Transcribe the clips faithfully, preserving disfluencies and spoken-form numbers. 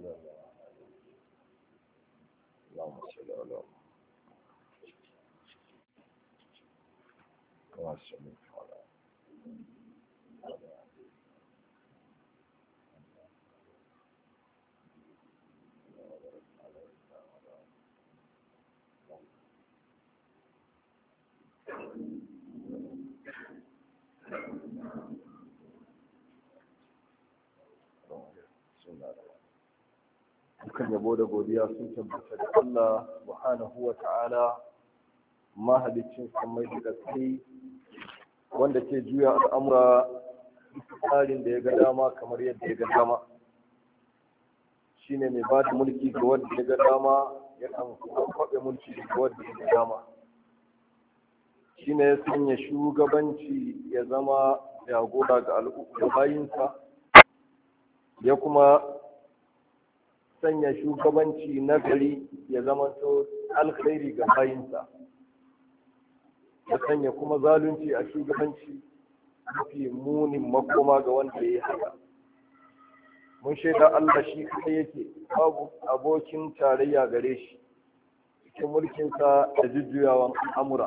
اللهم صل على محمد وعلى dukkan yabo da godiya sun tabbata da Allah subhanahu wa ta'ala mahaliccin samai da gaske wanda ke juya al'amura tsarin da ya ga dama kamar yadda ya ga dama shine mai ba da mulki ga wanda ya ga dama ya kan kwaɓe mulki ga wanda ya ga dama shine ya sanya shugabanci ya zama jagora ga al'umma bayinsa ya kuma sanya shugabanci na gari ya zama to alkhairi ga bayinsa ya sanya kuma zalunci a shugabanci mafi munin makoma ga wanda ya yi haka mun shaida Allah shi kai yake babu abokin tarayya gare shi cikin mulkinsa da jujjuyawan al'amura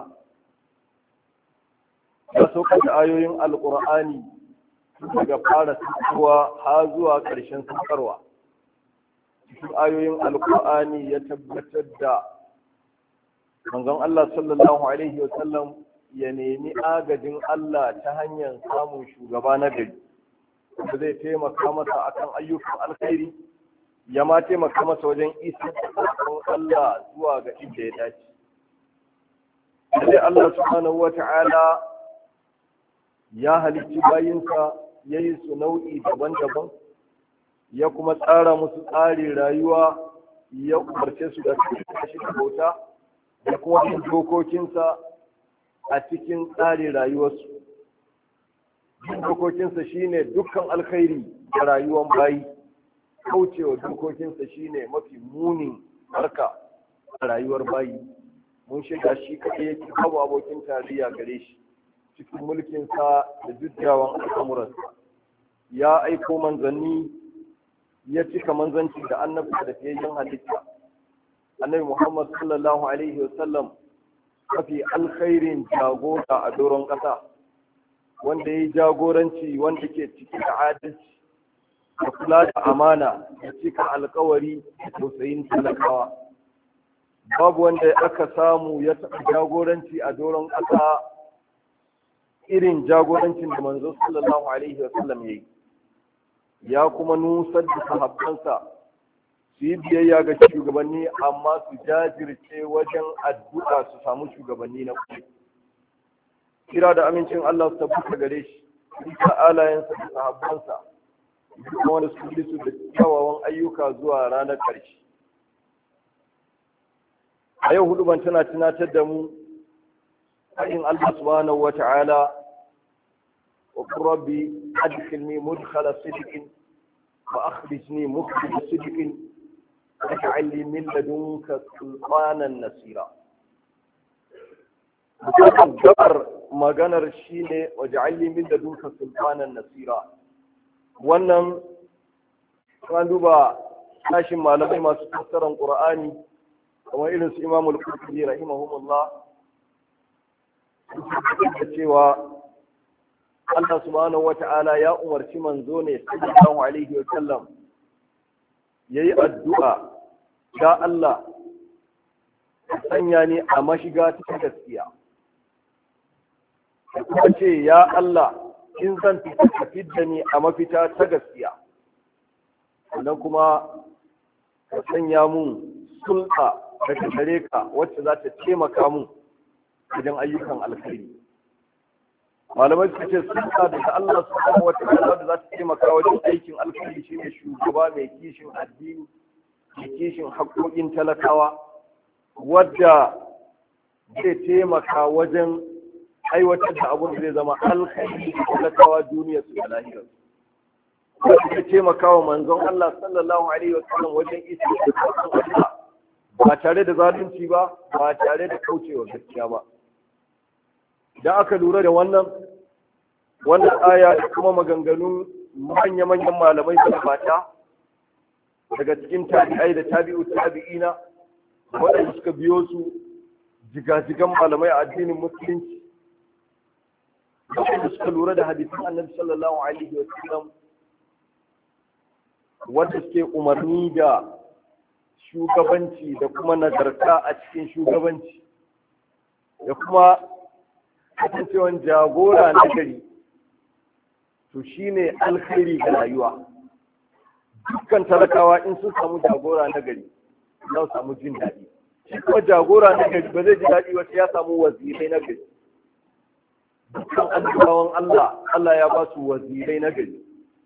ya saukar da ayoyin alƙur'ani daga fara saukarwa har zuwa ƙarshen saukarwa cikin ayoyin alkur'ani ya tabbatar da manzon Allah sallallahu alaihi wa sallam ya nemi agajin Allah ta hanyar samun shugaba na gari da zai taimaka masa akan ayyukan alkhairi ya ma taimaka masa wajen isar da sakon Allah zuwa ga inda ya dace. Sai Allah subhanahu wa ta'ala ya halicci bayinsa ya yi su nau'i daban-daban ya kuma tsara musu tsarin rayuwa ya umarce su da shi da bauta da kuma bin dokokinsa a cikin tsarin rayuwarsu. Bin dokokinsa shine dukkan alkhairi da rayuwar bayi, kaucewa dokokinsa shine mafi munin harka a rayuwar bayi. Mun shiga shi kaɗai yake babu abokin tarayya gare shi cikin mulkinsa da jujjawan al'amuransa. Ya aiko manzanni ya cika manzanci da annabta da fiyayyen halitta annabi Muhammad sallallahu alaihi wasallam mafi alkhairin jagora a doron ƙasa wanda ya yi jagoranci wanda ke ciki da adalci da kula da amana da cika alkawari da tausayin talakawa. Babu wanda aka samu ya taɓa jagoranci a doron ƙasa irin jagorancin da manzo sallallahu alaihi wasallam ya yi. Ya kuma nusar da sahabbansa su yi biyayya ga shugabanni amma su jajirce wajen addu'a su samu shugabanni na kuɗi. Kira da amincin Allah su tabbata gare shi, duka alayensa da sahabbansa, kuma wanda su bi su da kyawawan ayyuka zuwa ranar ƙarshe. A yau hudu ban tana tunatar da mu faɗin Allah subhanahu wa ta'ala وقل ربي أدخلني مدخل صدق وأخرجني مخرج صدق واجعل لي من لدنك سلطانا نصيرا. Musamman gabar maganar shi ne waje'al li min ladunka sultanan nasira. Wannan kan duba tashin malamai masu fassarar Qur'ani kamar irin su Imam Al-Qurtubi rahimahumullah da cewa Allah subhanahu wata'ala ya umarci manzo ne sallallahu alaihi wa sallam yayi addu'a ga Allah sanya ni a mashiga ta gaskiya. Kuma ce ya Allah in zan tafi da ni a mafita ta gaskiya. Sannan kuma ka sanya mun sulta daga gare ka wacce za ta taimaka mun wajen ayyukan alkhairi. Malamai suka ce sulta daga Allah subhanahu wataala da za ta taimaka wajen aikin alkhairi shine shugaba mai kishin addini, mai kishin haƙoƙin talakawa, wadda zai taimaka wajen aiwatar da abun da zai zama alkhairi da talakawa duniya su da lahira. Wadda zai taimaka wa manzon Allah sallallahu alaihi wa sallam wajen isa da Allah ba tare da zalunci ba, ba tare da kaucewa gaskiya ba. Da aka lura da wannan wannan aya da kuma maganganun manya-manyan malamai da fata daga cikin tabi'ai da tabi'u tabi'ina waɗanda suka biyo su jigajigan malamai a addinin musulunci waɗanda suka lura da hadisin annabi sallallahu alaihi wa sallam wanda suke umarni da shugabanci da kuma nagarta a cikin shugabanci da kuma kasancewan jagora na gari to shine alkhairi ga rayuwa. Dukkan talakawa in sun samu jagora na gari za su samu jin daɗi, shi kuma jagora na gari ba zai ji daɗi wata ya samu wazirai na gari. Dukkan annabawan Allah Allah ya ba su wazirai na gari,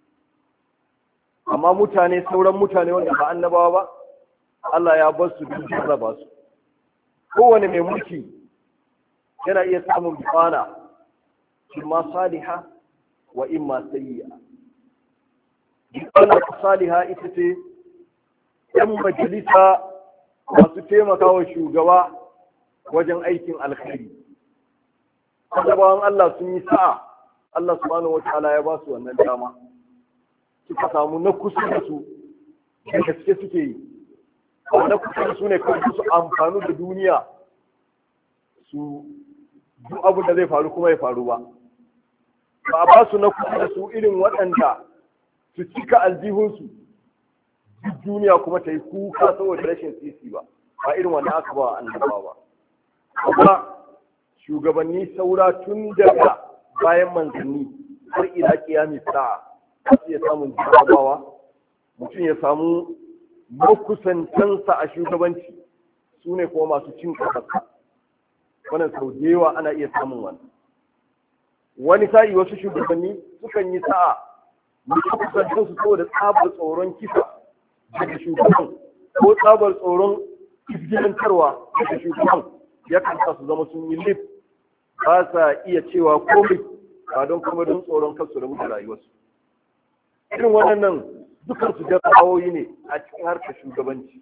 amma mutane sauran mutane wanda ba annabawa ba Allah ya ba su duk jarraba su. Kowane mai mulki yana iya samun bifana imma saliha wa imma sayyi'a. Bifana saliha ita ce ‘yan majalisa masu taimakawa shugaba wajen aikin alkhairi. Annabawan Allah sun yi sa'a, Allah subhanahu wa ta'ala ya ba su wannan dama. Suka samu na kusa da su da gaske suke yi. Na kusa da su ne kawai su amfani da duniya su duk abin da zai faru kuma ya faru ba. Ba a ba su na kusa da su irin waɗanda su cika aljihunsu duk duniya kuma ta yi kuka saboda rashin sisi ba. Ba irin wannan aka ba annabawa ba. Amma shugabanni saura tun daga bayan manzanni har ila kiyami sa'a su ya samu jarabawa, mutum ya samu makusantansa a shugabanci su ne kuma masu cin kasarsa. Wannan sau da yawa ana iya samun wani. Wani sa'i wasu shugabanni sukan yi sa'a makusantansu saboda tsabar tsoron kisa daga shugaban ko tsabar tsoron izgilantarwa daga shugaban ya kasa su zama sun yi lif ba sa iya cewa komai ba don kuma don tsoron kansu da mutu rayuwarsu. Irin waɗannan dukan su jarabawoyi ne a cikin harkar shugabanci.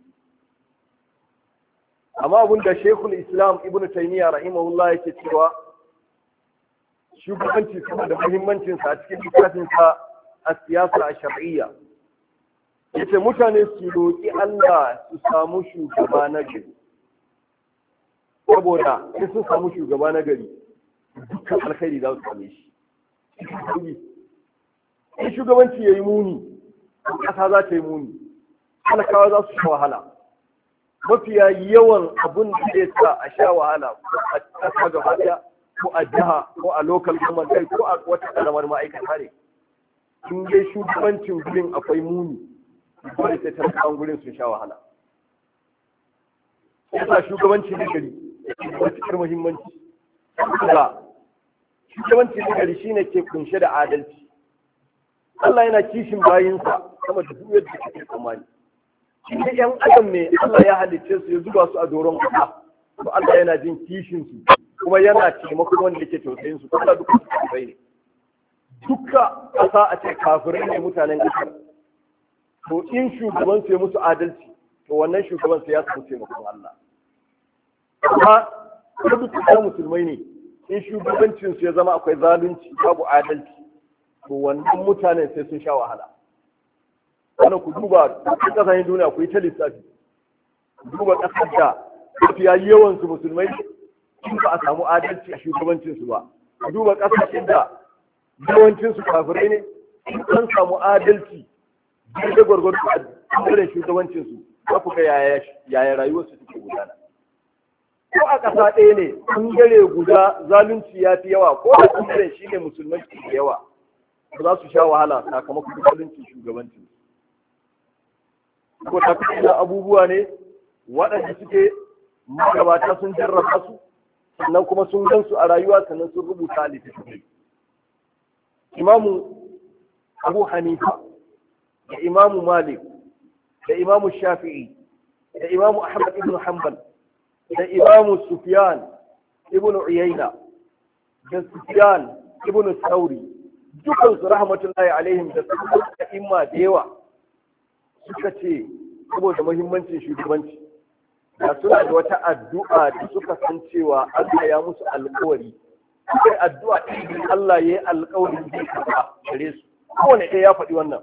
Amma abin da Sheikhul Islam Ibn Taymiyyah rahimahullah yake cewa shugabanci kuma da muhimmancinsa a cikin littafinsa a siyasa a shar'iyya. Yace mutane su roƙi Allah su samu shugaba na gari. Saboda in sun samu shugaba na gari dukkan alkhairi za su same shi. In shugabanci ya yi muni, ƙasa za ta yi muni, talakawa za su sha wahala. Mafiya yawan abin da zai sa a sha wahala ko a ƙasa gaba ɗaya ko a jiha ko a local government ko a wata ƙaramar ma'aikata ne. In dai shugabancin gurin akwai muni, dole sai talakawan gurin sun sha wahala. Yasa shugabanci na gari yake da matuƙar muhimmanci. Saboda shugabanci na gari shine ke kunshe da adalci. Allah yana kishin bayinsa sama da duk yadda kake tsammani. Shi ne ‘yan adam ne Allah ya halicce su ya zuba su a doron ƙasa. To Allah yana jin kishin su kuma yana taimakon wanda yake tausayin su. Allah duka su kafirai ne. Duka ƙasa a ce kafirai ne mutanen ƙasar. To in shugaban su ya musu adalci, to wannan shugaban su ya samu taimakon Allah. Amma kuma duka musulmai ne. In shugabancin su ya zama akwai zalunci babu adalci. To wannan mutanen sai sun sha wahala. Wannan ku duba cikin ƙasashen duniya ku yi ta lissafi. Ku duba ƙasar da mafiya yawan su musulmai in ba a samu adalci a shugabancin su ba. Ku duba ƙasashen da yawancin su kafirai ne in an samu adalci da gwargwado a ɓangaren shugabancin su za ku ga yaya rayuwar su take gudana. Ko a ƙasa ɗaya ne ɓangare guda zalunci ya fi yawa ko a ɓangaren shi ne musulmai ke yawa. Ba za su sha wahala sakamakon zalunci shugabancin. Ko ta da abubuwa ne waɗanda suke magabata sun jarraba su sannan kuma sun gan su a rayuwa sannan sun rubuta a littattafai. Imamu Abu Hanifa da Imamu Malik da Imamu Shafi'i da Imamu Ahmad ibn Hanbal da Imamu Sufyan ibn Uyayna da Sufyan ibn Thawri dukansu rahmatullahi alaihim da suka imma da yawa suka ce saboda muhimmancin shugabanci da suna da wata addu'a da suka san cewa Allah ya musu alƙawari sai addu'a idan Allah ya yi alƙawarin zai karɓa gare su kowane ɗaya ya faɗi wannan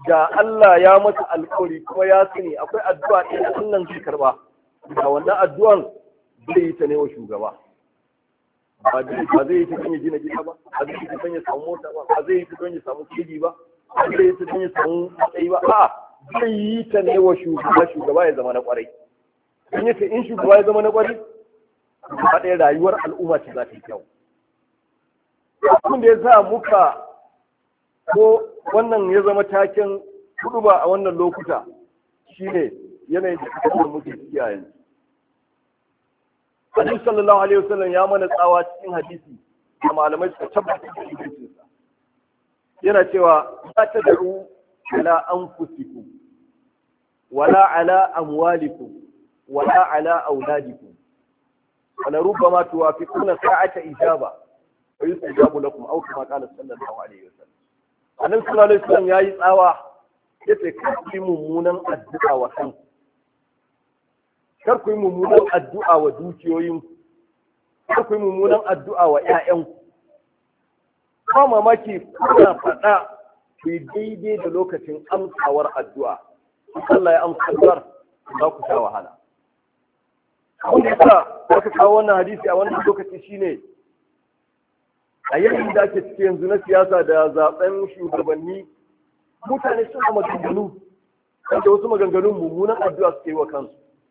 da Allah ya masa alƙawari kuma ya sani akwai addu'a ɗaya da Allah zai karba da wannan addu'an zai yi ta ne wa shugaba ba zai yi ta don ya gina gida ba ba zai yi ta don ya samu mota ba ba zai yi ta don ya samu kiji ba ba zai yi ta don ya samu matsayi ba a'a zai yi ta ne wa shugaba shugaba ya zama na kwarai in yace in shugaba ya zama na kwarai ba ɗaya rayuwar al'umma ce za ta yi kyau abin da ya sa muka ko wannan ya zama taken hudu ba a wannan lokuta shine yanayin da kasar muke ciki a yanzu. Annabi sallallahu alaihi wasallam ya mana tsawa cikin hadisi da malamai suka tabbata da shi yana cewa la tad'u ala anfusikum wala ala amwalikum wala ala auladikum wala rubbama tuwafiquna sa'ata ijaba wa yustajabu lakum aw kama qala sallallahu alaihi wasallam. Annabi sallallahu alaihi wasallam yayi tsawa yace kar ku yi mummunan addu'a wa kanku, kar ku yi mummunan addu'a wa dukiyoyinku, kar ku yi mummunan addu'a wa ƴaƴanku. Ba mamaki kuna faɗa ku yi daidai da lokacin amsawar addu'a. Allah ya amsa addu'ar za ku sha wahala. Abin da yasa aka kawo wannan hadisi a wannan lokaci shine a yayin da ake ciki yanzu na siyasa da zaben shugabanni, mutane suna maganganu wanda wasu maganganun mummunan addu'a suke yi wa kansu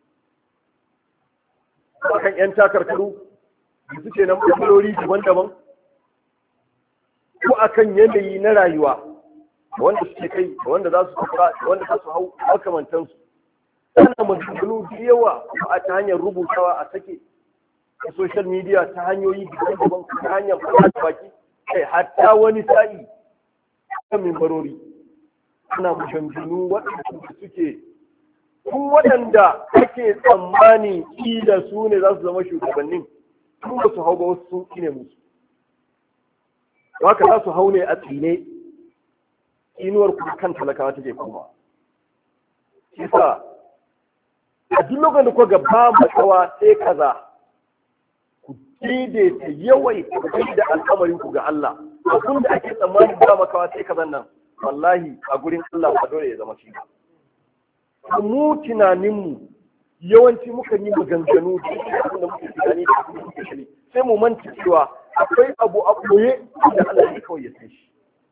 akan yan takarkaru da suke nan ɓangarori daban-daban ko akan yanayi na rayuwa wanda suke kai da wanda za su kuka da wanda za su hau makamantansu. Ana maganganu da yawa a ta hanyar rubutawa a sake a social media ta hanyoyi daban-daban ta hanyar fata baki kai hatta wani sa'i kan mimbarori ana maganganu waɗanda suke kun waɗanda ake tsammani kila su ne za su zama shugabannin tun ba su hau ba wasu sun kine musu haka za su hau ne a tsine inuwar kuma kan talakawa take kuma kisa a duk lokacin da kuka gaba matsawa sai kaza ku daidaita yawai ku da al'amarin ku ga Allah abin da ake tsammani ba makawa sai kazan nan wallahi a gurin Allah ba dole ya zama shi ba. Mu tunaninmu yawanci muka yi maganganu da abin da muke tunani da abin da muke shiri sai mu manta cewa akwai abu a koye da Allah ya kawai ya san shi.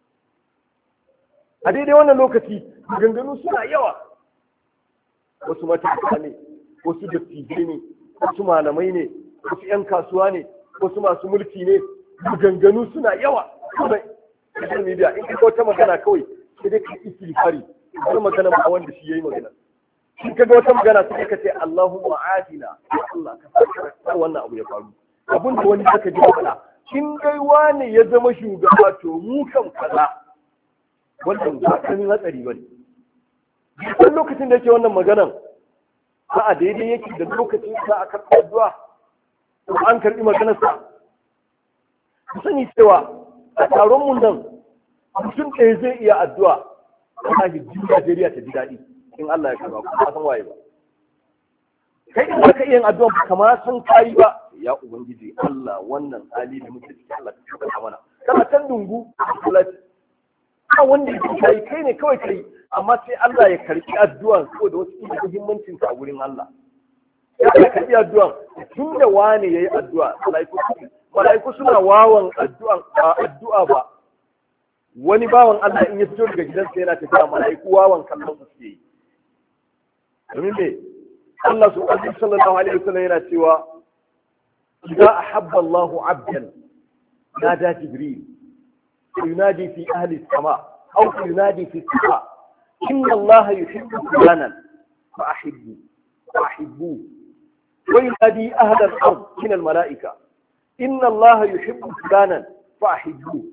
A daidai wannan lokaci maganganu suna yawa, wasu matasa ne, wasu dattijai ne, wasu malamai ne, wasu 'yan kasuwa ne, wasu masu mulki ne, maganganu suna yawa. Kuma social media in ka wata magana kawai sai dai ka istighfari har magana ba wanda shi yayi magana. In ka ga wata magana sai ka ce Allahumma adina ya Allah ka sa wannan abu ya faru. Abin da wani zaka ji faɗa in dai wani ya zama shugaba to mu kan kaza wannan ba kan hatsari bane. Duk lokacin da yake wannan maganan ba a daidai yake da lokacin da aka karɓi addu'a to an karɓi maganarsa. Ku sani cewa a taron mun nan mutum ɗaya zai iya addu'a wallahi duk Najeriya ta ji daɗi in Allah ya karba ku ba san waye ba. Kai in ka iya addu'a ba kama san kai ba ya ubangiji Allah wannan hali da muke ciki Allah ka karba mana. Kana can dungu Allah ba wanda yake kai kai ne kawai kai amma sai Allah ya karbi addu'an saboda wasu ilimin muhimmancin ta a gurin Allah. Ya karbi addu'an tun da wani yayi addu'a malaiku malaiku suna wawan addu'an addu'a ba wani bawan Allah in ya fito daga gidansa yana tafiya malaiku wawan kallon su suke yi. Domin me Allah sallallahu alaihi wasallam yana cewa idza ahabba Allahu 'abdan nada Jibril ينادي في أهل السماء أو ينادي في السماء إن الله يحب فلانا فأحبوه فأحبوه وينادي أهل الأرض من الملائكة إن الله يحب فلانا فأحبوه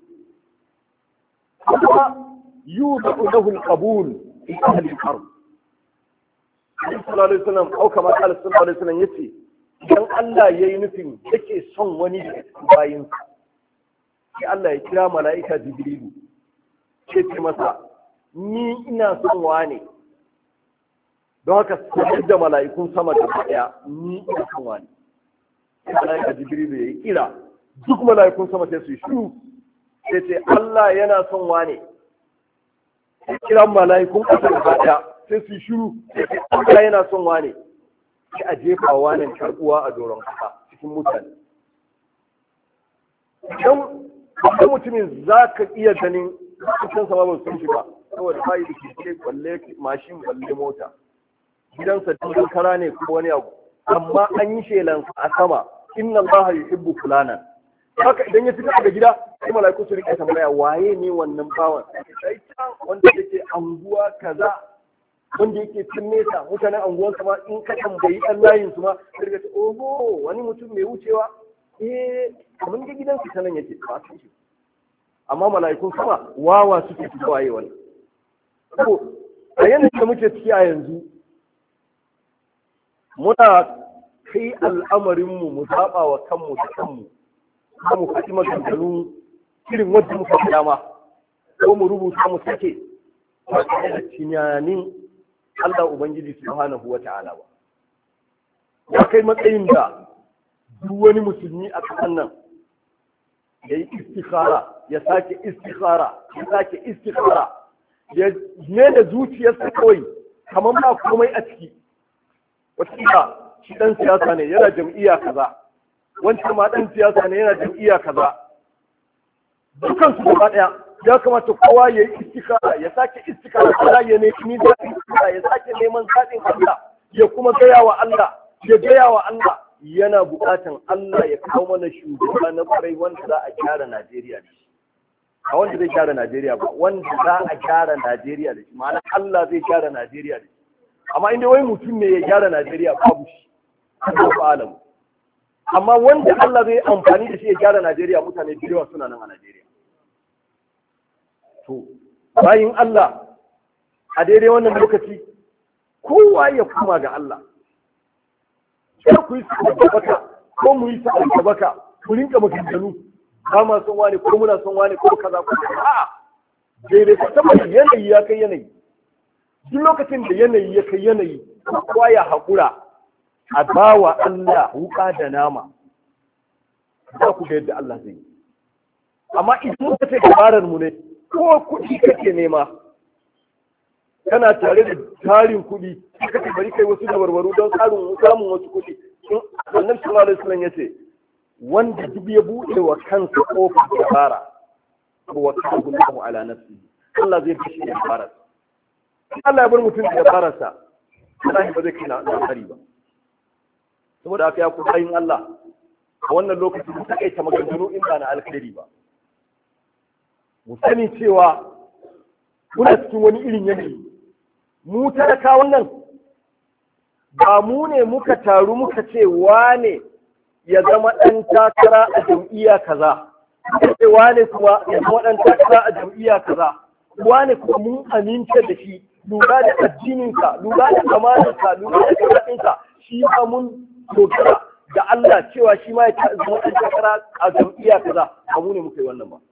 ثم يوضع له القبول في أهل الأرض صلى الله عليه وسلم أو كما قال صلى الله عليه وسلم يتي إذن الله ينفي يكي صن وني باينك sai Allah ya kira mala'ika Jibrilu ce ce masa ni ina son wane don haka sanar da mala'ikun sama da daya ni ina son wane sai mala'ika Jibrilu ya yi kira duk mala'ikun sama sai su yi shiru sai ce Allah yana son wane kira mala'ikun ƙasa gaba ɗaya sai su shiru sai Allah yana son wane sai a jefa wane karɓuwa a doron ƙasa cikin mutane. Idan wani mutumin za ka iya ganin kusan sama ba sun shiga saboda bayi da keke balle mashin balle mota gidansa cikin kara ne ko wani abu amma an yi shelansa a sama inna Allah yuhibbu fulanan haka idan ya fita daga gida sai malaiku su rike tambaya waye ne wannan bawan sai can wanda yake anguwa kaza wanda yake cin nesa mutanen anguwan ma in ka tambayi dan layin su ma sai ka ce oho wani mutum mai wucewa eh kamar ga gidansu ta nan yake ba shi amma mala'ikun sama wawa suke fi waye wani ko a yanayin da muke ciki a yanzu muna kai al'amarinmu mu zaɓa wa kanmu da kanmu ko mu faɗi maganganu irin wadda muka fi dama ko mu rubuta mu sake ba tare da tunanin Allah Ubangiji subhanahu wa ta'ala ba ya kai matsayin da duk wani musulmi a ƙasar nan ya yi istikhara ya sake istikhara ya sake istikhara ya ne da zuciyarsa kawai kamar ba komai a ciki wata shi dan siyasa ne yana jam'iyya kaza wancan ma dan siyasa ne yana jam'iyya kaza dukan su gaba daya ya kamata kowa ya yi istikhara ya sake istikhara kowa ya ne ni da ya sake neman zaɓin Allah ya kuma gaya wa Allah ya gaya wa Allah yana buƙatan Allah ya kawo mana shugaba na kwarai wanda za a gyara Najeriya da shi. A wanda zai gyara Najeriya ba, wanda za a gyara Najeriya da shi, ma'ana Allah zai gyara Najeriya da shi. Amma inda wai mutum ne ya gyara Najeriya babu shi, Allah ba alamu. Amma wanda Allah zai amfani da shi ya gyara Najeriya mutane da yawa suna nan a Najeriya. To, bayin Allah a daidai wannan lokaci kowa ya koma ga Allah. Kar ku yi sa'ar baka ko mu yi sa'ar baka ku rinka maganganu ba ma son wani ko muna son wani ko kaza ko a'a daidai ka saboda yanayi ya kai yanayi duk lokacin da yanayi ya kai yanayi kowa ya haƙura a bawa Allah wuƙa da nama za ku ga yadda Allah zai yi amma idan muka ce dabarar mu ne ko kuɗi kake nema kana tare da tarin kuɗi ka ce bari kai wasu dabarbaru don tsarin samun wasu kuɗi in annabi sallallahu alaihi wasallam yace wanda duk ya buɗe wa kansa kofar dabara wa kana Allahu ala nafsi Allah zai fashi da dabara Allah ya bar mutum da dabararsa Allah ba zai kai na hari ba saboda haka ya ku bayin Allah a wannan lokacin mu takaita maganganu in ba na alkhairi ba mu sani cewa muna cikin wani irin yanayi mu talakawan nan ba mu ne muka taru muka ce wane ya zama ɗan takara a jam'iyya kaza ce wane kuma ya zama ɗan takara a jam'iyya kaza wane kuma mun aminta da shi lura da addininka lura da amanarka lura da karatunka shi ma mun dogara da Allah cewa shi ma ya zama ɗan takara a jam'iyya kaza ba mu ne muka yi wannan ba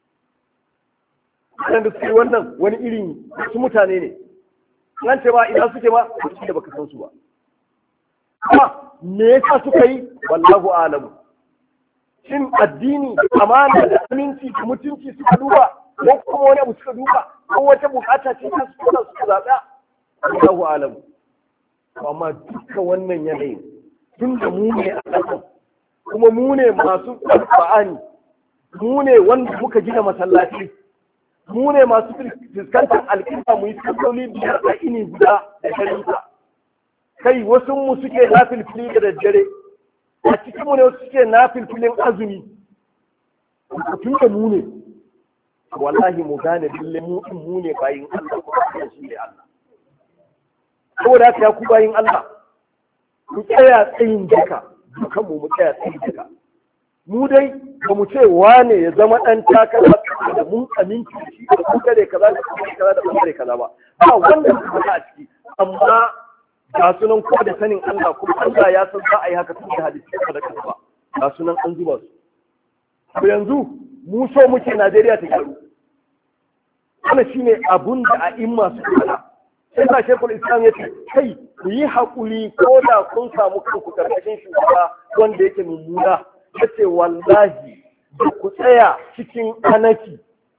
waɗanda suke wannan wani irin su mutane ne nan ce ba ina suke ba su da baka san su ba amma me yasa suka yi wallahu alamu shin addini amana da aminci da mutunci suka duba ko kuma wani abu suka duba ko wata bukata ce ta suka suka zaɓa wallahu alamu amma duka wannan yanayin tun da mu ne a ƙasan kuma mu ne masu alfa'ani mu ne wanda muka gina masallaci mu ne masu fuskantar alƙinta mu yi salloli biyar a ini guda da shari'a kai wasu mu suke na filfili da daddare a cikin mu ne wasu suke na filfilin azumi tun da mu ne wallahi mu gane dille mu in mu ne bayin Allah ko kuma shi ne Allah saboda haka ya ku bayin Allah ku tsaya tsayin jaka dukan mu mu tsaya tsayin jaka mu dai ba mu ce wane ya zama ɗan takara da mun aminci da shi da bangare kaza da bangare kaza da bangare kaza ba ba wanda su faɗa a ciki amma ga sunan ko da sanin Allah kuma Allah ya san za a yi haka tun da hadisi da kaza ba ga sunan an zuba su to yanzu mu so muke Najeriya ta gyaru wannan shine abun da a'imma su faɗa sai sa Sheikhul Islam ya ce kai ku yi haƙuri ko da kun samu kanku karkashin shugaba wanda yake mummuna yace wallahi da ku tsaya cikin anaki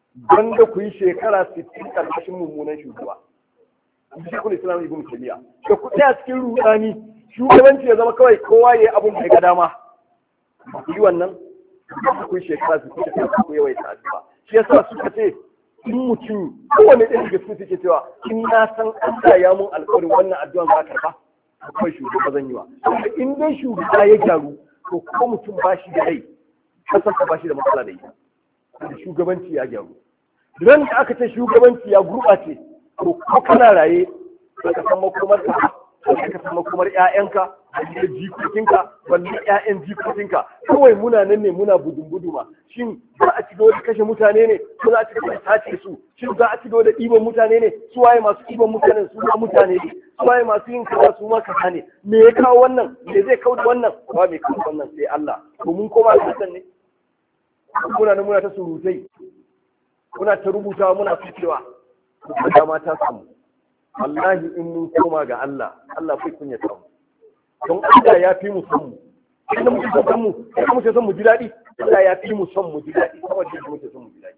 banda ku yi shekara sittin karkashin mummunan shugaba shekul islam ibn taymiya da ku tsaya cikin rudani shugabanci ya zama kawai kowa ya yi abin da ya ga dama ku yi wannan ku yi shekara sittin ku yawaita addu'a shi yasa suka ce in mutum kowane ɗaya daga cikin suke cewa in na san Allah ya mun alƙawarin wannan addu'an za ka karɓa akwai shugaba zan yi wa in dai shugaba ya gyaru to ko mutum ba shi da rai kasar ka ba shi da matsala da ita da shugabanci ya gyaru ran da aka ce shugabanci ya gurɓace to ko kana raye ka san makomar ka ka san makomar ƴaƴanka da jikokinka balle ƴaƴan jikokinka kawai muna nan ne muna budun buduma shin za a ci gaba da kashe mutane ne ko za a ci gaba da sace su shin za a ci gaba da ɗiban mutane ne su waye masu ɗiban mutane su ma mutane ne su waye masu yin kaza su ma kaza ne me ya kawo wannan me zai kawo wannan ba mai kawo wannan sai Allah to mun koma ga hakan ne muna nan muna ta surutai muna ta rubutawa muna ficewa da dama ta samu wallahi in mun koma ga Allah Allah bai kunya samu don Allah ya fi mu son mu idan muke son mu idan muke son mu ji daɗi Allah ya fi mu son mu ji daɗi kuma da muke son mu ji daɗi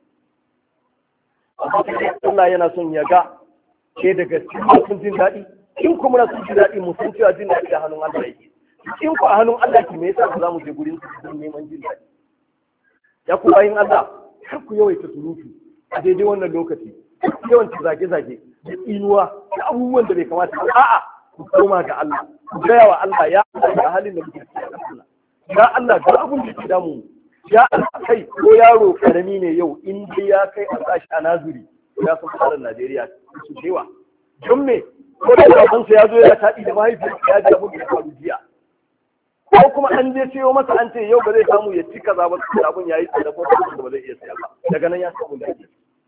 Allah yana son ya ga ke daga cikin sun jin daɗi in kuma na sun ji daɗi mu san cewa jin daɗi da hannun Allah yake in ku a hannun Allah ke me yasa ba za mu je gurin su neman jin daɗi ya ku bayin Allah kar ku yawaita surutu a daidai wannan lokaci yawan zage-zage da inuwa da abubuwan da bai kamata ba a'a ku koma ga Allah ku gaya wa Allah ya Allah ga halin da muke ciki Allah ya Allah ga abun da ke damu ya Allah kai ko yaro karami ne yau in dai ya kai a sashi a nazuri ya san tsarin Najeriya su cewa don me ko da babansa ya zo ya taɗi da mahaifiyarsa ya ji abin da ya faru jiya ko kuma an je ciyo masa an ce yau ba zai samu ya ci kaza ba su abin ya yi tsada ko da ba zai iya siya ba daga nan ya samu da ake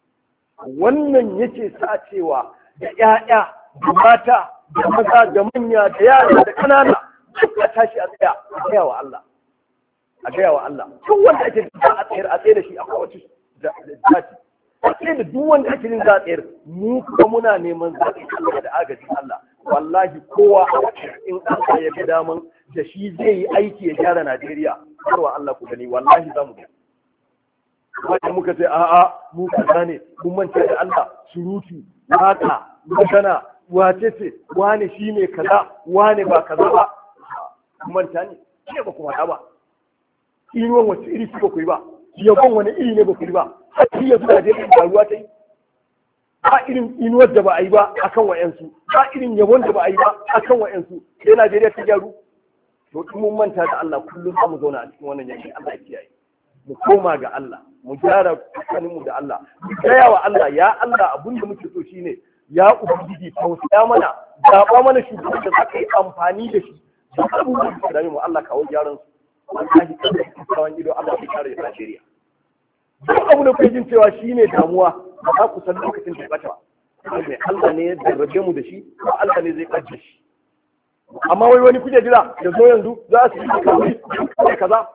wannan yake sa cewa da ƴaƴa da mata da maza da manya da yara da ƙanana a tashi a tsaya a gaya wa Allah a gaya wa Allah duk wanda ake da a tsayar a tsaye da shi a kowace zaci a tsaye da duk wanda ake jin za a tsayar mu kuma muna neman zaɓin Allah da agajin Allah wallahi kowa in Allah ya ga daman da shi zai yi aiki ya gyara Najeriya karwa Allah ku gani wallahi za mu gani wanda muka ce a'a mu kaza ne mun manta da Allah surutu haka magana wace ce wane shi ne kaza wane ba kaza ba mun manta ne ke ba kuma ba inuwan wace iri ba ku yi ba yabon wani iri ne ba ku yi ba har yanzu da dai faruwa ta yi ba irin inuwar da ba a yi ba akan wa'yansu ba irin yabon da ba a yi ba akan wa'yansu sai Najeriya ta gyaru to in mun manta da Allah kullum za mu zauna a cikin wannan yankin Allah ya kiyaye mu koma ga Allah mu gyara tsakaninmu da Allah mu gaya wa Allah ya Allah abin da muke so shine ya ubangiji tausaya mana zaɓa mana shugaban da za ka yi amfani da shi da abubuwan da dame mu Allah kawo gyaran su wallahi kada ku tsawon ido Allah ya kare Najeriya duk abu da kuke jin cewa shine damuwa ba za ku san lokacin da bata ba mai Allah ne ya jarrabe mu da shi ko Allah ne zai kaje shi amma wai wani kuke jira da zo yanzu za su yi kaza kaza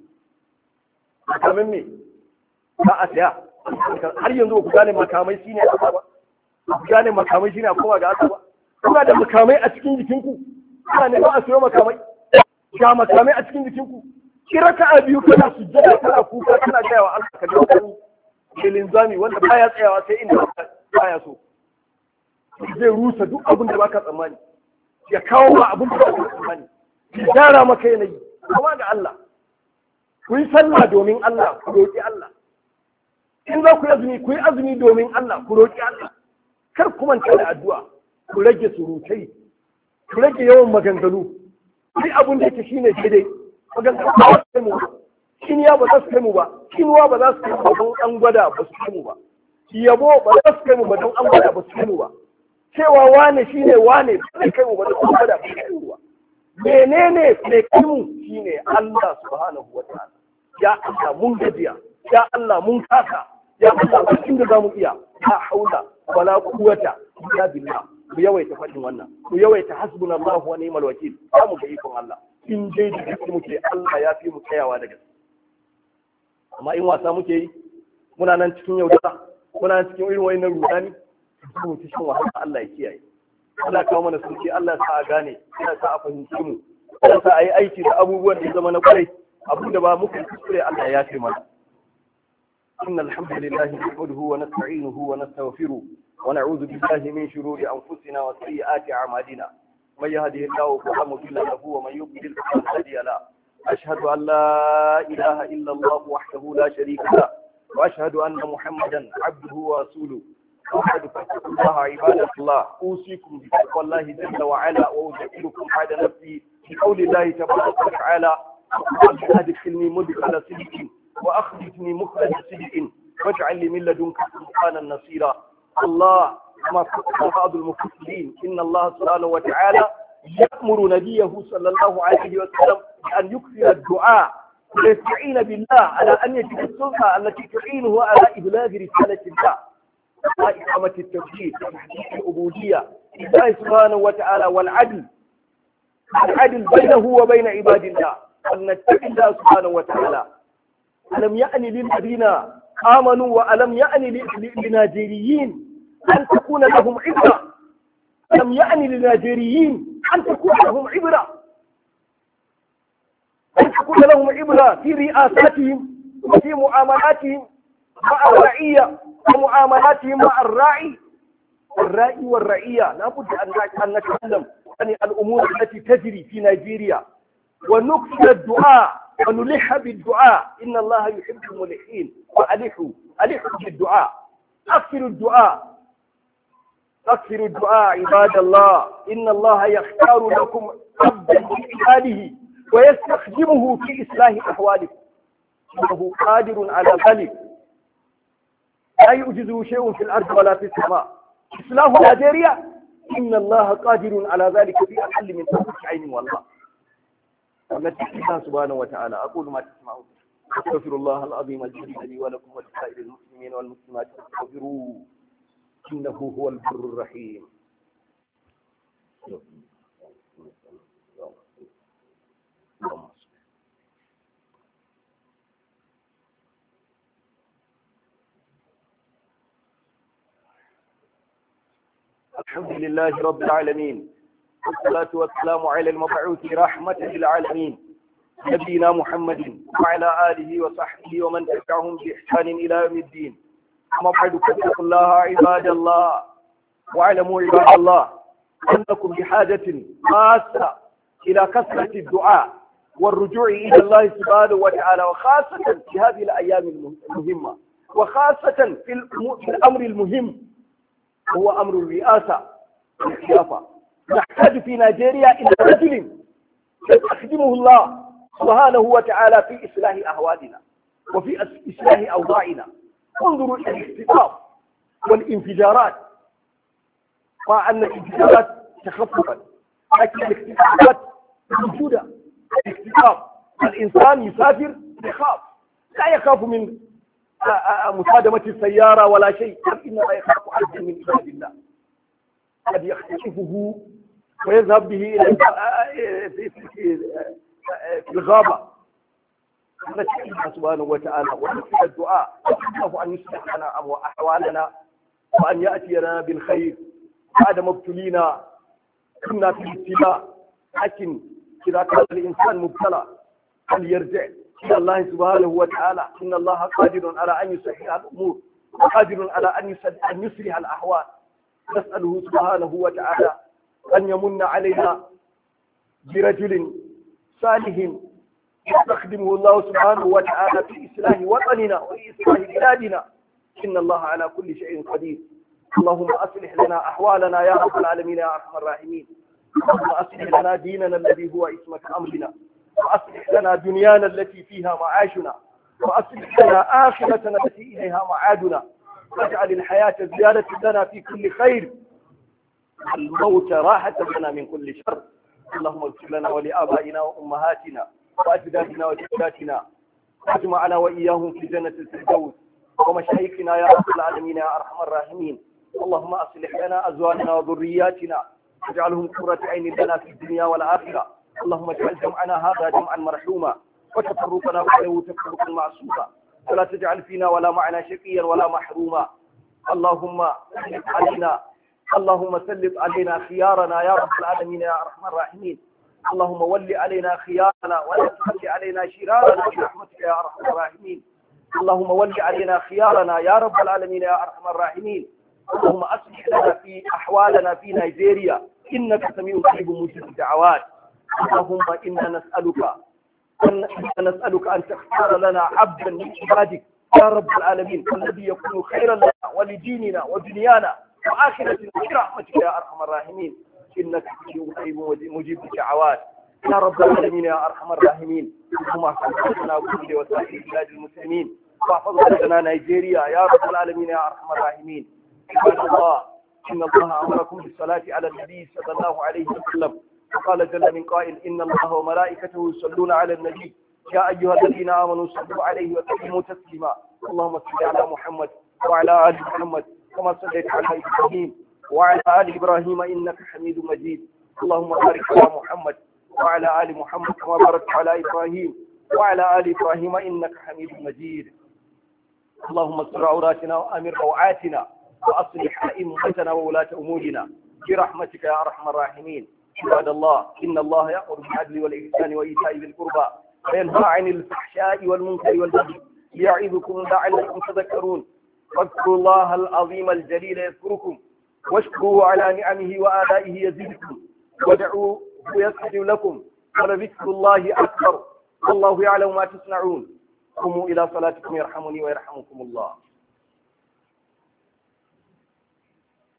kamar me ba a saya har yanzu ba ku gane makamai shine a ba ku gane makamai shine a kowa ga aka ba kuna da makamai a cikin jikinku kuna ne ba a sayo makamai ga makamai a cikin jikinku kira ka a biyu kana sujjada kana kuka kana gaya wa Allah ka ga wani filin zami wanda baya tsayawa sai inda baya so zai rusa duk abin da baka tsammani ya kawo ma abin da baka tsammani ya gyara maka yanayi kuma ga Allah ku yi sallah domin Allah ku roƙi Allah in za ku yi azumi ku yi azumi domin Allah ku roƙi Allah kar ku manta da addu'a ku rage surutai ku rage yawan maganganu ku yi abin da yake shine daidai maganganu ba su kai mu ba kiniya ba za su kai mu ba kinuwa ba za su kai mu ba don an gwada ba su kai mu ba yabo ba za su kai mu ba don an gwada ba su kai mu ba cewa wane shine wane ba zai kai mu ba don an gwada ba su kai mu ba menene mai kai mu shine Allah subhanahu wa ta'ala ya Allah mun gajiya ya Allah mun kasa ya Allah ba inda za mu iya la haula wala quwwata illa billah ku yawaita fadin wannan ku yawaita hasbunallahu wa ni'mal wakil za mu ga ikon Allah in dai da gaske muke Allah ya fi mu tsayawa da gaske amma in wasa muke yi muna nan cikin yaudara muna nan cikin irin wayannan rudani mu ci shin wahala Allah ya kiyaye Allah kawo mana sauki Allah sa a gane Allah sa a fahimci mu Allah sa a yi aiki da abubuwan da ya zama na kwarai abin da ba muka kuskure Allah ya yafe mana إن الحمد لله نحمده ونستعينه ونستغفره ونعوذ بالله من شرور أنفسنا وسيئات أعمالنا من يهده الله فلا مضل له ومن يضلل فلا هادي له أشهد أن لا إله إلا الله وحده لا شريك له وأشهد أن محمدا عبده ورسوله وبعد فاتقوا الله عباد الله أوصيكم بتقوى الله جل وعلا وأذكركم بعد نفسي بقول الله تبارك وتعالى رب أدخلني مدخل صدق وأخرجني مخرج صدق واجعل لي من لدنك سلطانا نصيرا. الله كما قال بعض المفسرين إن الله سبحانه وتعالى يأمر نبيه صلى الله عليه وسلم أن يكثر الدعاء ويستعين بالله على أن يجد السلطة التي تعينه على إبلاغ رسالة الله وإقامة التوحيد وتحقيق العبودية لله سبحانه وتعالى والعدل العدل بينه وبين عباد الله أن نتقي الله سبحانه وتعالى. ألم يأن للذين آمنوا وألم يأن للناجيريين أن تكون لهم عبرة ألم يأن للناجيريين أن تكون لهم عبرة أن تكون لهم عبرة في رئاساتهم وفي معاملاتهم مع الرعية ومعاملاتهم مع الراعي الراعي والرعية. لابد أن نتكلم عن الأمور التي تجري في نيجيريا ونكثر الدعاء ونلح بالدعاء. إن الله يحب الملحين وألحوا ألحوا بالدعاء أكثروا الدعاء أكثروا الدعاء عباد الله. إن الله يختار لكم عبدا من عباده ويستخدمه في إصلاح أحوالكم إنه قادر على ذلك لا يعجزه شيء في الأرض ولا في السماء. إصلاح نيجيريا إن الله قادر على ذلك في أقل من طرفة عين والله. ونتقي الله سبحانه وتعالى. أقول ما تسمعون أستغفر الله العظيم الجليل لي ولكم ولسائر المسلمين والمسلمات فاستغفروه إنه هو البر الرحيم. الحمد لله رب العالمين والصلاة والسلام على المبعوث رحمة للعالمين نبينا محمد وعلى آله وصحبه ومن تبعهم بإحسان إلى يوم الدين. أما بعد فاتقوا الله عباد الله واعلموا عباد الله أنكم بحاجة خاصة إلى كثرة الدعاء والرجوع إلى الله سبحانه وتعالى وخاصة في هذه الأيام المهمة وخاصة في الأمر المهم هو أمر الرئاسة والخلافة. نحتاج في نيجيريا إلى رجل يستخدمه الله سبحانه وتعالى في إصلاح أحوالنا وفي إصلاح أوضاعنا. انظروا إلى الاختطاف والانفجارات مع أن الانفجارات تخففت لكن الاختطافات موجودة. الاختطاف الإنسان يسافر يخاف لا يخاف من مصادمة السيارة ولا شيء إنما يخاف عبدا من عباد الله قد يختطفه ويذهب به إلى في الغابة. نسأل الله سبحانه وتعالى ونسأل الدعاء الله أن يصلح لنا أحوالنا وأن يأتينا بالخير بعد ما ابتلينا. كنا في الابتلاء لكن إذا كان الإنسان مبتلى فليرجع إلى الله سبحانه وتعالى. إن الله قادر على أن يصلح الأمور وقادر على أن يصلح الأحوال. نسأله سبحانه وتعالى أن يمن علينا برجل صالح يستخدمه الله سبحانه وتعالى في إصلاح وطننا وفي إصلاح بلادنا. إن الله على كل شيء قدير. اللهم أصلح لنا أحوالنا يا رب العالمين يا أرحم الراحمين. اللهم أصلح لنا ديننا الذي هو عصمة أمرنا وأصلح لنا دنيانا التي فيها معاشنا وأصلح لنا آخرتنا التي إليها معادنا واجعل الحياة زيادة لنا في كل خير والموت راحة لنا من كل شر. اللهم اغفر لنا ولآبائنا وأمهاتنا وأجدادنا وجداتنا واجمعنا وإياهم في جنة الفردوس ومشايخنا يا رب العالمين يا أرحم الراحمين. اللهم أصلح لنا أزواجنا وذرياتنا واجعلهم قرة عين لنا في الدنيا والآخرة. اللهم اجعل جمعنا هذا جمعا مرحوما وتفرقنا بعده تفرقا معصوما ولا تجعل فينا ولا معنا شقيا ولا محروما. اللهم سلط علينا اللهم سلط علينا خيارنا يا رب العالمين يا أرحم الراحمين. اللهم ول علينا خيارنا ولا تول علينا شرارنا برحمتك يا أرحم الراحمين. اللهم ول علينا خيارنا يا رب العالمين يا أرحم الراحمين. اللهم أصلح لنا في أحوالنا في نيجيريا إنك سميع قريب مجيب الدعوات. اللهم إنا نسألك أن نسألك أن تختار لنا عبدا من عبادك يا رب العالمين الذي يكون خيرا لنا ولديننا ودنيانا وآخرتنا برحمتك يا أرحم الراحمين إنك سميع قريب مجيب الدعوات يا رب العالمين يا أرحم الراحمين. اللهم احفظ لنا وكل وسائر بلاد المسلمين واحفظ لنا نيجيريا يا رب العالمين يا أرحم الراحمين. عباد الله إن الله أمركم بالصلاة على النبي صلى الله عليه وسلم وقال جل من قائل إن الله وملائكته يصلون على النبي يا أيها الذين آمنوا صلوا عليه وسلموا تسليما. اللهم صل على محمد وعلى آل محمد كما صليت على إبراهيم وعلى آل إبراهيم إنك حميد مجيد. اللهم بارك على محمد وعلى آل محمد كما باركت على إبراهيم وعلى آل إبراهيم إنك حميد مجيد. اللهم استر عوراتنا وأمر روعاتنا وأصلح أئمتنا وولاة أمورنا برحمتك يا أرحم الراحمين. عباد الله إن الله يأمر بالعدل والإحسان وإيتاء ذي القربى وينهى عن الفحشاء والمنكر والبغي يعظكم لعلكم تذكرون. فاذكروا الله العظيم الجليل يذكركم واشكروه على نعمه وآلائه يزدكم ودعوه يستجب لكم ولذكر الله أكبر والله يعلم ما تصنعون. قوموا إلى صلاتكم يرحمني ويرحمكم الله.